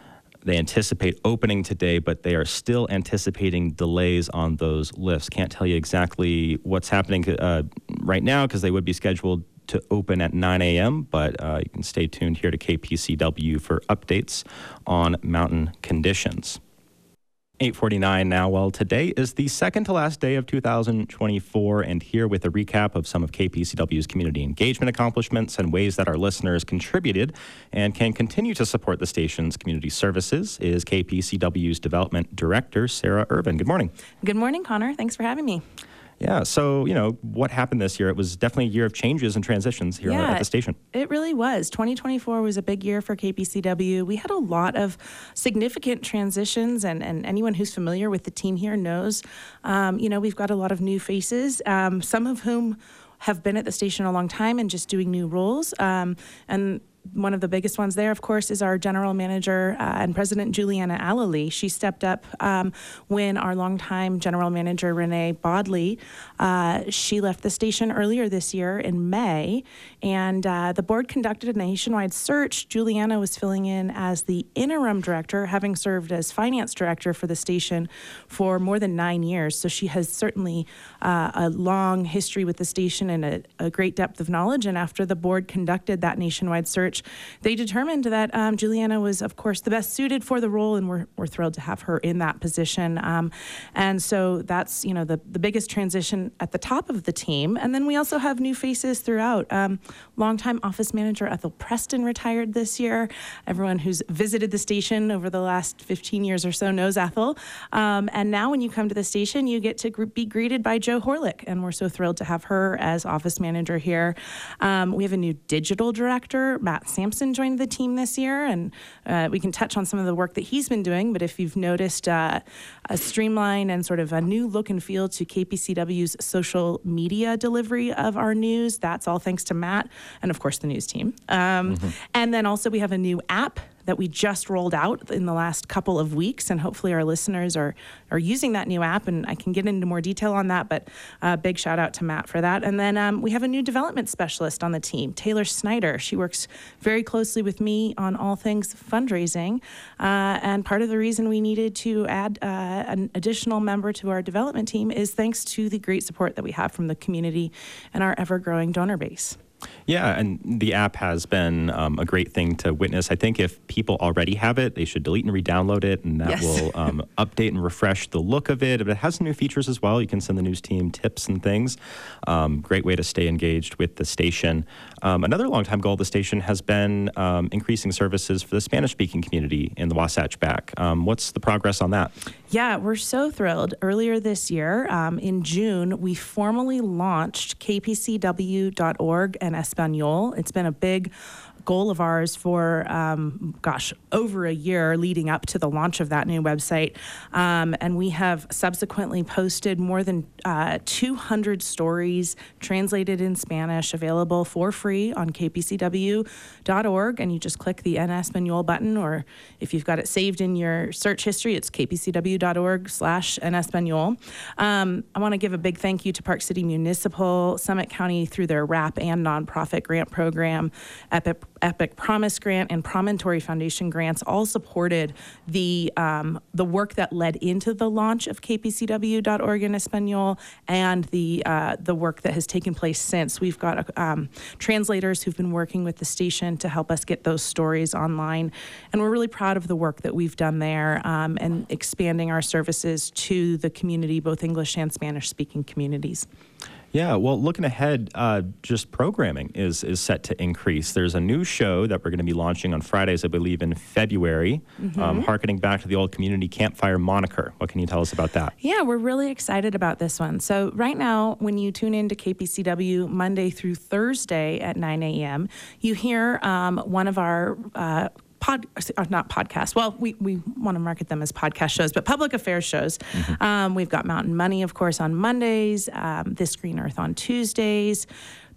They anticipate opening today, but they are still anticipating delays on those lifts. Can't tell you exactly what's happening uh, right now because they would be scheduled to open at nine a.m., but uh, you can stay tuned here to K P C W for updates on mountain conditions. eight forty-nine now. Well, today is the second to last day of two thousand twenty-four, and here with a recap of some of K P C W's community engagement accomplishments and ways that our listeners contributed and can continue to support the station's community services is K P C W's Development Director, Sarah Irvin. Good morning. Good morning, Connor. Thanks for having me. Yeah, so, you know, what happened this year? It was definitely a year of changes and transitions here yeah, at the station. It really was. twenty twenty-four was a big year for K P C W. We had a lot of significant transitions, and, and anyone who's familiar with the team here knows, um, you know, we've got a lot of new faces, um, some of whom have been at the station a long time and just doing new roles. Um, and one of the biggest ones there, of course, is our general manager uh, and president, Juliana Allely. She stepped up um, when our longtime general manager, Renee Bodley, uh, she left the station earlier this year in May, and uh, the board conducted a nationwide search. Juliana was filling in as the interim director, having served as finance director for the station for more than nine years. So she has certainly uh, a long history with the station and a, a great depth of knowledge. And after the board conducted that nationwide search, they determined that um, Juliana was, of course, the best suited for the role, and we're, we're thrilled to have her in that position. Um, and so that's, you know, the, the biggest transition at the top of the team. And then we also have new faces throughout. Um, longtime office manager Ethel Preston retired this year. Everyone who's visited the station over the last fifteen years or so knows Ethel. Um, and now when you come to the station, you get to gr- be greeted by Jo Horlick, and we're so thrilled to have her as office manager here. Um, we have a new digital director, Matt Sampson, joined the team this year, and uh, we can touch on some of the work that he's been doing. But if you've noticed uh, a streamline and sort of a new look and feel to K P C W's social media delivery of our news, that's all thanks to Matt and, of course, the news team. Um, mm-hmm. And then also we have a new app that we just rolled out in the last couple of weeks, and hopefully our listeners are are using that new app, and I can get into more detail on that, but uh, big shout out to Matt for that. And then um, we have a new development specialist on the team, Taylor Snyder. She works very closely with me on all things fundraising, uh, and part of the reason we needed to add uh, an additional member to our development team is thanks to the great support that we have from the community and our ever-growing donor base. Yeah, and the app has been um, a great thing to witness. I think if people already have it, they should delete and re-download it, and that yes. will um, update and refresh the look of it. But it has some new features as well. You can send the news team tips and things. Um, great way to stay engaged with the station. Um, another long-time goal of the station has been um, increasing services for the Spanish-speaking community in the Wasatch Back. Um, what's the progress on that? Yeah, we're so thrilled. Earlier this year, um, in June, we formally launched K P C W dot org and Espanol. It's been a big goal of ours for, um, gosh, over a year leading up to the launch of that new website. Um, and we have subsequently posted more than uh, two hundred stories translated in Spanish, available for free on K P C W dot org. And you just click the En Espanol button, or if you've got it saved in your search history, it's K P C W dot org slash En Espanol. Um, I want to give a big thank you to Park City Municipal, Summit County through their R A P and nonprofit grant program, Epic Epic Promise Grant and Promontory Foundation grants all supported the um, the work that led into the launch of K P C W dot org in Espanol, and the uh, the work that has taken place since. We've got um, translators who've been working with the station to help us get those stories online, and we're really proud of the work that we've done there um, and expanding our services to the community, both English and Spanish-speaking communities. Yeah, well, looking ahead, uh, just programming is is set to increase. There's a new show that we're going to be launching on Fridays, I believe, in February, mm-hmm. um, harkening back to the old community campfire moniker. What can you tell us about that? Yeah, we're really excited about this one. So right now, when you tune in to K P C W Monday through Thursday at nine a.m., you hear um, one of our uh, Pod, not podcasts. Well, we, we want to market them as podcast shows, but public affairs shows. Mm-hmm. Um, we've got Mountain Money, of course, on Mondays, um, This Green Earth on Tuesdays,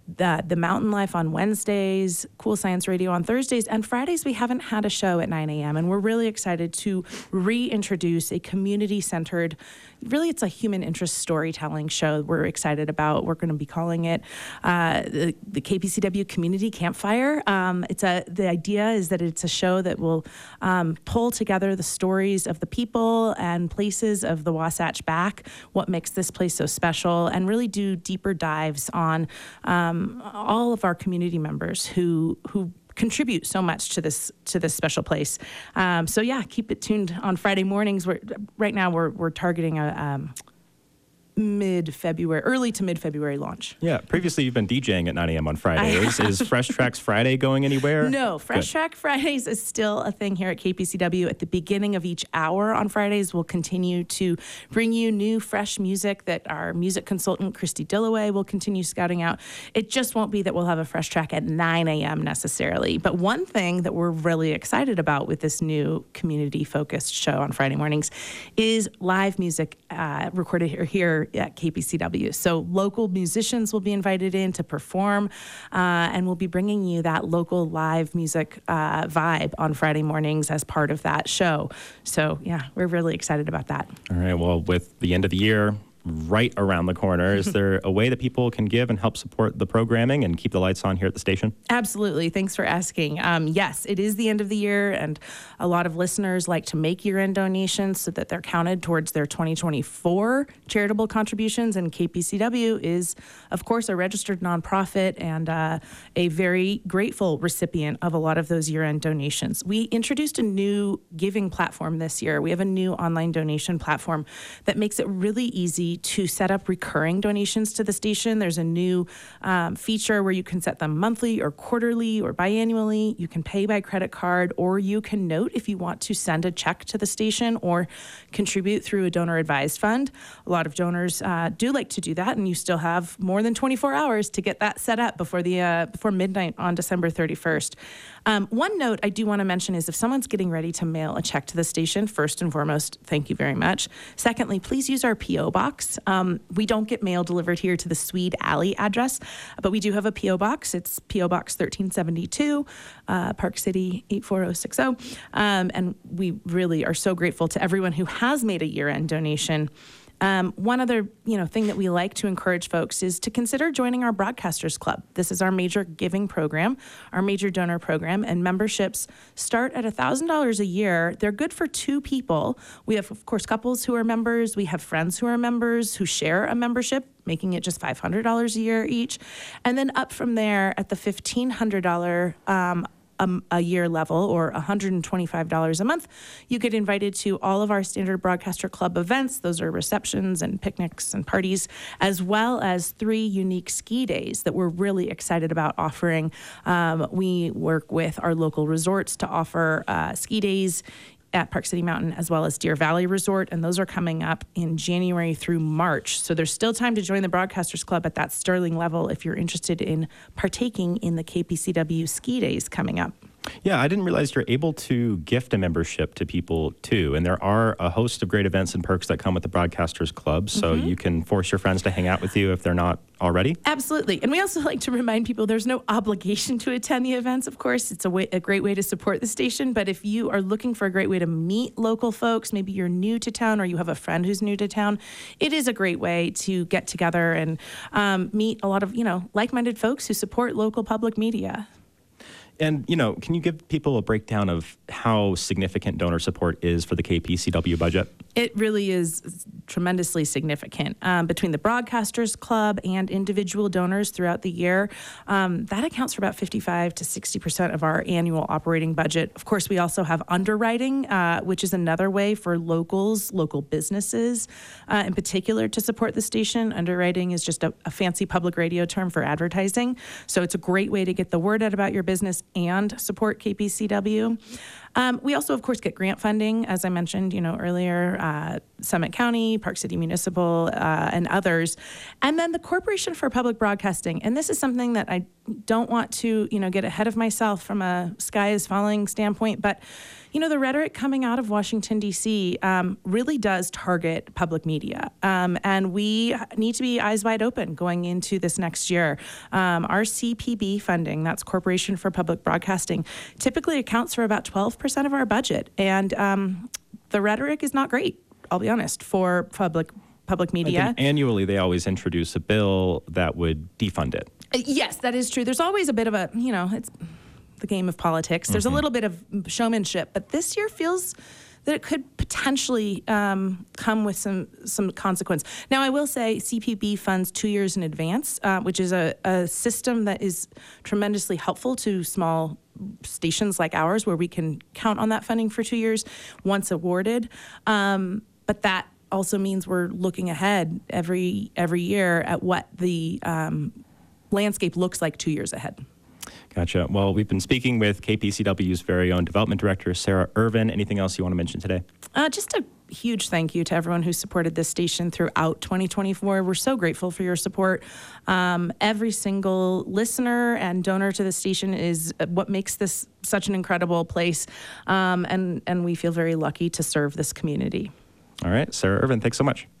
the, the Mountain Life on Wednesdays, Cool Science Radio on Thursdays, and Fridays we haven't had a show at nine a.m. And we're really excited to reintroduce a community-centered, really it's a human interest storytelling show we're excited about. We're going to be calling it uh, the, the K P C W Community Campfire. Um, it's a the idea is that it's a show that will um, pull together the stories of the people and places of the Wasatch Back, what makes this place so special, and really do deeper dives on um, all of our community members who who contribute so much to this to this special place. Um, so yeah, keep it tuned on Friday mornings. We're right now we're we're targeting a um, mid-February, early to mid-February launch. Yeah, previously you've been DJing at nine a.m. on Fridays. Is Fresh Tracks Friday going anywhere? No, Fresh Good. Track Fridays is still a thing here at K P C W. At the beginning of each hour on Fridays, we'll continue to bring you new, fresh music that our music consultant, Christy Dillaway, will continue scouting out. It just won't be that we'll have a Fresh Track at nine a.m. necessarily. But one thing that we're really excited about with this new community-focused show on Friday mornings is live music uh, recorded here, here at K P C W. So local musicians will be invited in to perform, uh, and we'll be bringing you that local live music uh, vibe on Friday mornings as part of that show. So yeah, we're really excited about that. All right. Well, with the end of the year right around the corner, is there a way that people can give and help support the programming and keep the lights on here at the station? Absolutely. Thanks for asking. Um, yes, it is the end of the year, and a lot of listeners like to make year-end donations so that they're counted towards their twenty twenty-four charitable contributions. And K P C W is, of course, a registered nonprofit and uh, a very grateful recipient of a lot of those year-end donations. We introduced a new giving platform this year. We have a new online donation platform that makes it really easy to set up recurring donations to the station. There's a new um, feature where you can set them monthly or quarterly or biannually. You can pay by credit card, or you can note if you want to send a check to the station or contribute through a donor advised fund. A lot of donors uh, do like to do that, and you still have more than twenty-four hours to get that set up before the uh, before midnight on December thirty-first. Um, one note I do want to mention is if someone's getting ready to mail a check to the station, first and foremost, thank you very much. Secondly, please use our P O box. Um, we don't get mail delivered here to the Swede Alley address, but we do have a P O box. It's P O Box thirteen seventy-two, uh, Park City eight four zero six zero. Um, and we really are so grateful to everyone who has made a year-end donation. Um, one other, you know, thing that we like to encourage folks is to consider joining our Broadcasters Club. This is our major giving program, our major donor program, and memberships start at one thousand dollars a year. They're good for two people. We have, of course, couples who are members. We have friends who are members who share a membership, making it just five hundred dollars a year each. And then up from there at the fifteen hundred dollars um, Um, a year level, or one hundred twenty-five dollars a month, you get invited to all of our standard Broadcaster Club events. Those are receptions and picnics and parties, as well as three unique ski days that we're really excited about offering. Um, we work with our local resorts to offer uh, ski days at Park City Mountain as well as Deer Valley Resort, and those are coming up in January through March. So there's still time to join the Broadcasters Club at that sterling level if you're interested in partaking in the K P C W ski days coming up. Yeah, I didn't realize you're able to gift a membership to people too. And there are a host of great events and perks that come with the Broadcasters Club. So mm-hmm. you can force your friends to hang out with you if they're not already. Absolutely. And we also like to remind people there's no obligation to attend the events. Of course, it's a, way, a great way to support the station. But if you are looking for a great way to meet local folks, maybe you're new to town or you have a friend who's new to town, it is a great way to get together and um, meet a lot of, you know, like-minded folks who support local public media. And, you know, can you give people a breakdown of how significant donor support is for the K P C W budget? It really is tremendously significant. Um, between the Broadcasters Club and individual donors throughout the year, um, that accounts for about fifty-five to sixty percent of our annual operating budget. Of course, we also have underwriting, uh, which is another way for locals, local businesses uh, in particular to support the station. Underwriting is just a, a fancy public radio term for advertising. So it's a great way to get the word out about your business and support K P C W. Um, we also, of course, get grant funding, as I mentioned, you know, earlier, uh, Summit County, Park City Municipal, uh, and others. And then the Corporation for Public Broadcasting. And this is something that I don't want to, you know, get ahead of myself from a sky is falling standpoint, but you know, the rhetoric coming out of Washington, D C um, really does target public media. Um, and we need to be eyes wide open going into this next year. Um, our C P B funding, that's Corporation for Public Broadcasting, typically accounts for about twelve percent of our budget. And um, the rhetoric is not great, I'll be honest, for public public media. I think annually, they always introduce a bill that would defund it. Uh, yes, that is true. There's always a bit of a, you know, it's the game of politics. There's mm-hmm. a little bit of showmanship, but this year feels that it could potentially um, come with some some consequence. Now, I will say C P B funds two years in advance, uh, which is a, a system that is tremendously helpful to small stations like ours, where we can count on that funding for two years once awarded. Um, but that also means we're looking ahead every every year at what the um, landscape looks like two years ahead. Gotcha. Well, we've been speaking with K P C W's very own development director, Sarah Irvin. Anything else you want to mention today? Uh, just a huge thank you to everyone who supported this station throughout twenty twenty-four. We're so grateful for your support. Um, every single listener and donor to the station is what makes this such an incredible place, um, and, and we feel very lucky to serve this community. All right. Sarah Irvin, thanks so much.